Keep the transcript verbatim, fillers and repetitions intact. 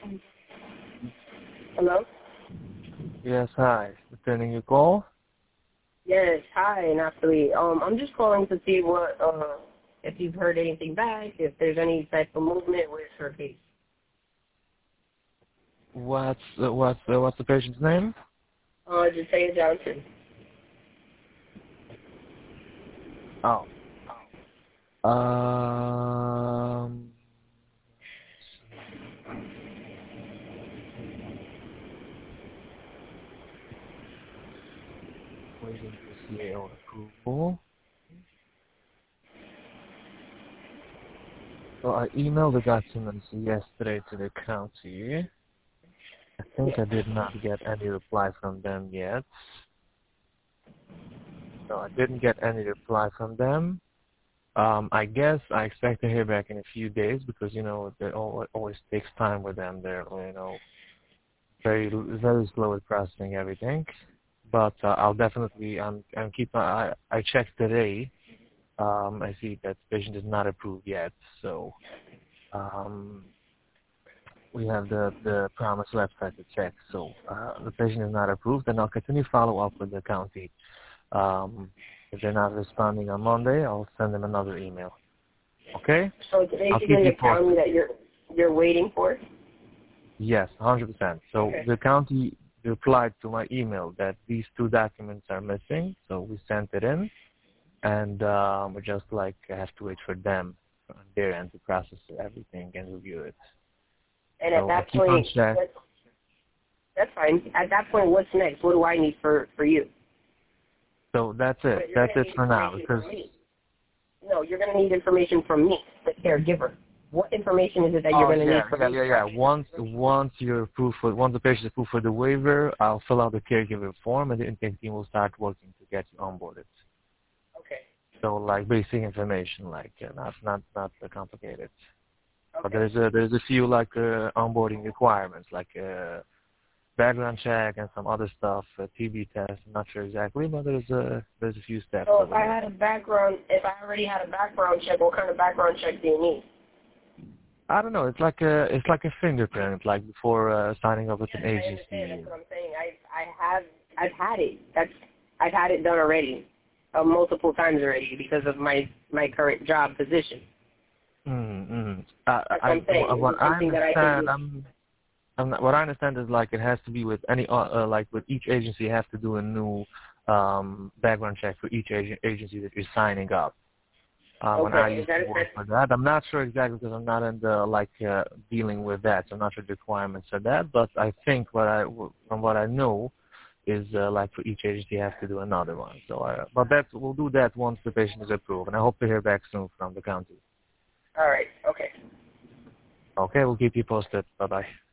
Hello? Yes, hi. Returning your call? Yes, hi, Naphtali. Um, I'm just calling to see what, uh, if you've heard anything back, if there's any type of movement with her case. What's uh, what's uh, what's the patient's name? Uh, Jataya Johnson. Oh. Um. Waiting for C A O approval. So I emailed the documents yesterday to the county. I think I did not get any reply from them yet. So I didn't get any reply from them. Um, I guess I expect to hear back in a few days because, you know, it al- always takes time with them. They're, you know, very very slow at processing everything. But uh, I'll definitely, I'm, I'm keep, I, I checked today. Um, I see that the patient is not approved yet. So um, we have the, the Promise website to check. So uh, the patient is not approved, and I'll continue follow up with the county. Um, if they're not responding on Monday, I'll send them another email. Okay? So it's I'll anything keep in you the county posted. that you're, you're waiting for? Yes, one hundred percent. So Okay. the county replied to my email that these two documents are missing, so we sent it in, and um, we just like have to wait for them on their end to process everything and review it. And at So I that keep on point, check. that's, that's fine. At that point, what's next? What do I need for, for you? So that's it. But you're That's going it to need for now information because from me. No, you're going to need information from me, the caregiver. What information is it that you're oh going to yeah need from yeah me? yeah yeah. Once once you're approved for once the patient is approved for the waiver, I'll fill out the caregiver form, and the intake team will start working to get you onboarded. Okay. So like basic information, like uh, not not not uh, complicated. But Okay. there's a there's a few like uh, onboarding requirements, like uh, background check and some other stuff, uh, T B test. I'm not sure exactly, but there's a there's a few steps So if over I there. had a background, if I already had a background check, what kind of background check do you need? I don't know. It's like a it's like a fingerprint, like before uh, signing up with Yes, an I understand. agency. That's what I'm saying. I I have I've had it. That's I've had it done already, uh, multiple times already because of my my current job position. Mm-hmm. I, That's what I I'm saying. Is what it I something that I can understand, do? I'm, I'm not, what I understand is like it has to be with any uh, uh, like with each agency, you have to do a new um, background check for each ag- agency that you're signing up. Uh, when I Okay. Is used that to work for that, I'm not sure exactly because I'm not in the like uh, dealing with that. So I'm not sure the requirements of that. But I think what I from what I know is uh, like for each agency you have to do another one. So, I, but that we'll do that once the patient is approved, and I hope to hear back soon from the county. all right? Okay. Okay, we'll keep you posted. Bye bye.